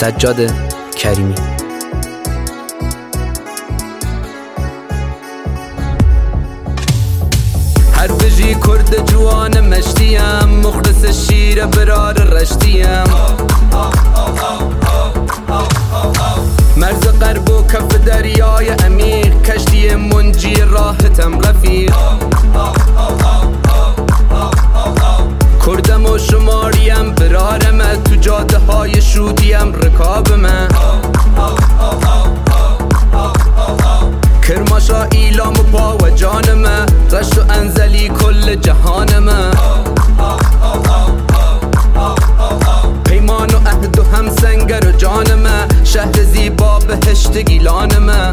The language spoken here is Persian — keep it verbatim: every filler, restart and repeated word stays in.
سجاد کریمی. هر بجی کرد جوان مشتیم، مخلص شیر برار رشتیم. مرز غرب و کف دریای عمیق، کشتی منجی راحتم رفیق. کردم و شماریم برارم، تو جاده های شودیم رکاب من. کرماشا ایلام و پا و جانم، رشت و انزلی کل جهانم. پیمان و عهد و هم سنگر و جانم، شهر زیبا بهشت گیلانم.